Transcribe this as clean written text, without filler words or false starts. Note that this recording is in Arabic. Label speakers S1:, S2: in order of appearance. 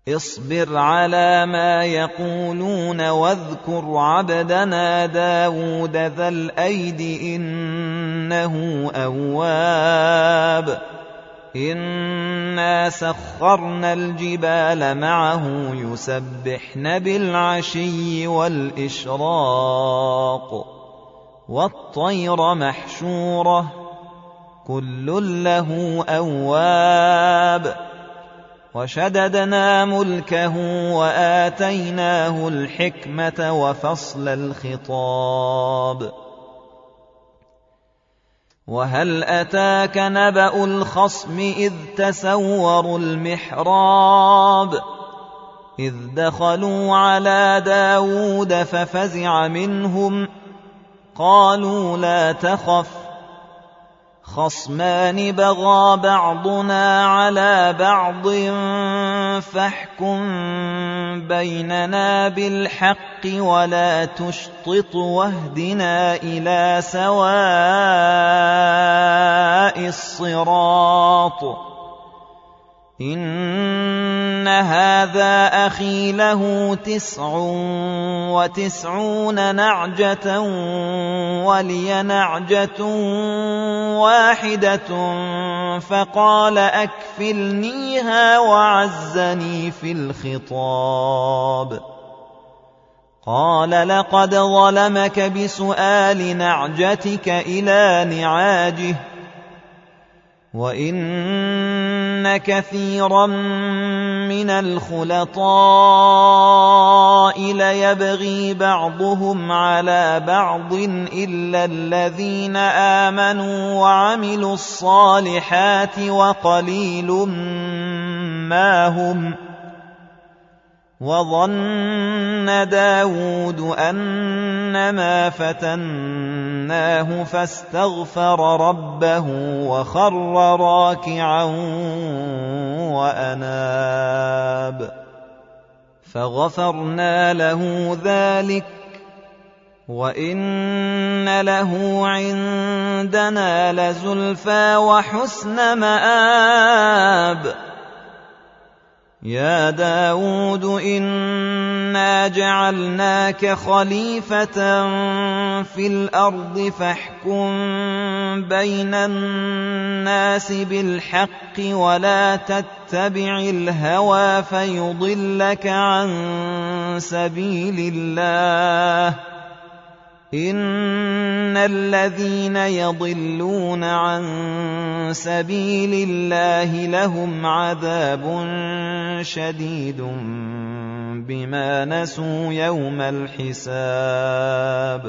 S1: اصبر على ما يقولون واذكر عبدنا داود ذا الأيد إنه أواب إنا سخرنا الجبال معه يسبحن بالعشي والإشراق والطير محشورة كل له أواب وشددنا ملكه وآتيناه الحكمة وفصل الخطاب وهل أتاك نبأ الخصم إذ تسوروا المحراب إذ دخلوا على داود ففزع منهم قالوا لا تخف خصمان بغى بعضنا على بعض فاحكم بيننا بالحق ولا تشطط واهدنا إلى سواء الصراط إن هذا أخي له 99 نعجة ولي نعجة واحدة فقال أكفلنيها وعزني في الخطاب قال لقد ظلمك بسؤال نعجتك إلى نعاجه وإن كثيرا من الخلطاء ليبغي بعضهم على بعض إلا الذين آمنوا وعملوا الصالحات وقليل ما هم وظن داود أنما فتناه فاستغفر ربه وخر راكعا وأناب فغفرنا له ذلك وإن له عندنا لزلفى وحسن مآب يا داود إنا جعلناك خليفة في الأرض فاحكم بين الناس بالحق ولا تتبع الهوى فيضلك عن سبيل الله إن الذين يضلون عن سبيل الله لهم عذاب شديد بما نسوا يوم الحساب